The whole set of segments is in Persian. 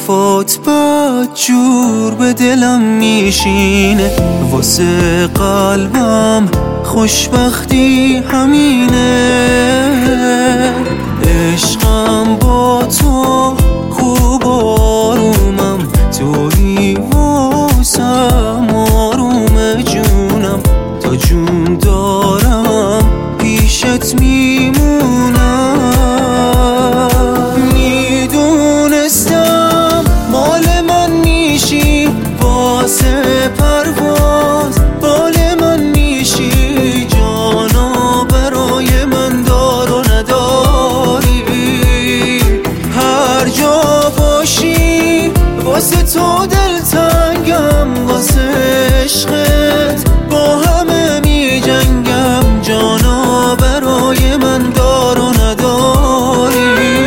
وفات بدجور به دلم میشینه، واسه قلبم خوشبختی همینه. عشقم با تو خوب آرومم، تویی واسم آروم جونم، تا جون دارم پیشت میمونم. میدونستم مال من میشی، واسه پرواز بال من میشی، جانا برای من دار و نداری. هر جا باشی واسه تو دلتنگم، واسه عشقت با همه می جنگم، جانا برای من دار و نداری.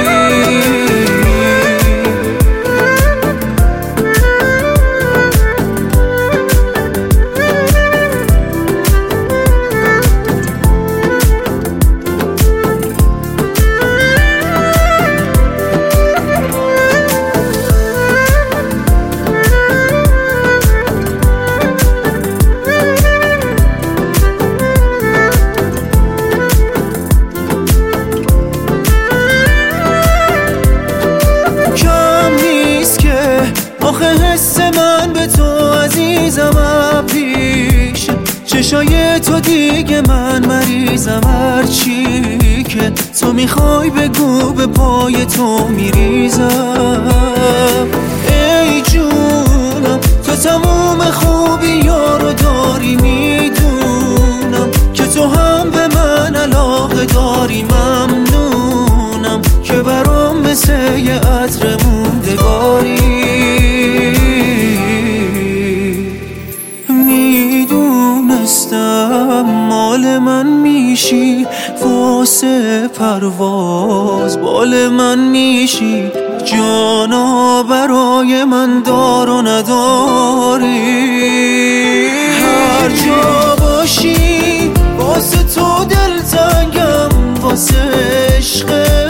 آخه حس من به تو عزیزم پیش چشای تو، دیگه من مریضم. هرچی که تو میخوای بگو، به پای تو میریزم. ای جونم تو تموم خوبی یارو داری، میدونم که تو هم به من علاقه داری. ممنونم که برام مثل یه عطر موندگاری. میدونستم مال من میشی، واسه پرواز بال من میشی، جانا برای من دار و نداری. هر جا باشی واسه تو دلتنگم، واسه عشقت